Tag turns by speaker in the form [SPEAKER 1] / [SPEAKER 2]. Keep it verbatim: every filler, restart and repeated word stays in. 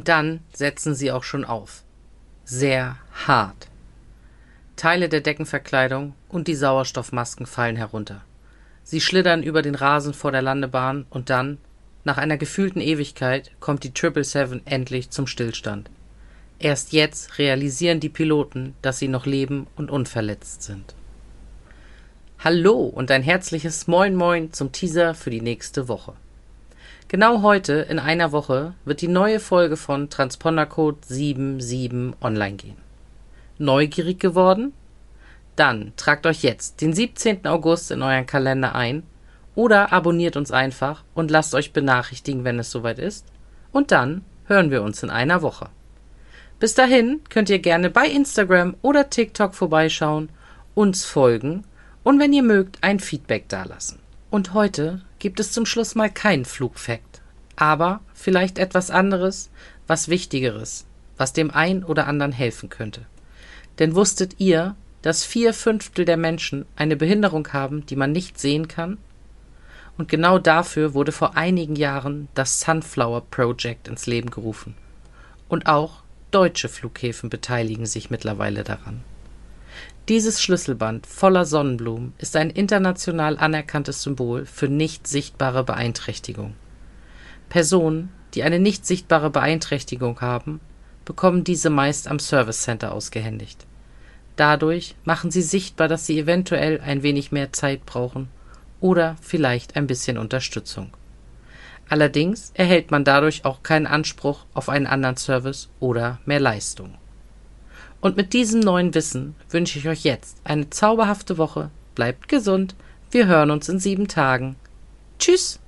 [SPEAKER 1] Und dann setzen sie auch schon auf. Sehr hart. Teile der Deckenverkleidung und die Sauerstoffmasken fallen herunter. Sie schlittern über den Rasen vor der Landebahn und dann, nach einer gefühlten Ewigkeit, kommt die sieben sieben sieben endlich zum Stillstand. Erst jetzt realisieren die Piloten, dass sie noch leben und unverletzt sind. Hallo und ein herzliches Moin Moin zum Teaser für die nächste Woche. Genau heute, in einer Woche, wird die neue Folge von Transpondercode sieben sieben online gehen. Neugierig geworden? Dann tragt euch jetzt den siebzehnten August in euren Kalender ein oder abonniert uns einfach und lasst euch benachrichtigen, wenn es soweit ist. Und dann hören wir uns in einer Woche. Bis dahin könnt ihr gerne bei Instagram oder TikTok vorbeischauen, uns folgen und wenn ihr mögt, ein Feedback dalassen. Und heute gibt es zum Schluss mal keinen Flugfact, aber vielleicht etwas anderes, was Wichtigeres, was dem einen oder anderen helfen könnte. Denn wusstet ihr, dass vier Fünftel der Menschen eine Behinderung haben, die man nicht sehen kann? Und genau dafür wurde vor einigen Jahren das Sunflower Project ins Leben gerufen. Und auch deutsche Flughäfen beteiligen sich mittlerweile daran. Dieses Schlüsselband voller Sonnenblumen ist ein international anerkanntes Symbol für nicht sichtbare Beeinträchtigung. Personen, die eine nicht sichtbare Beeinträchtigung haben, bekommen diese meist am Service Center ausgehändigt. Dadurch machen sie sichtbar, dass sie eventuell ein wenig mehr Zeit brauchen oder vielleicht ein bisschen Unterstützung. Allerdings erhält man dadurch auch keinen Anspruch auf einen anderen Service oder mehr Leistung. Und mit diesem neuen Wissen wünsche ich euch jetzt eine zauberhafte Woche. Bleibt gesund. Wir hören uns in sieben Tagen. Tschüss!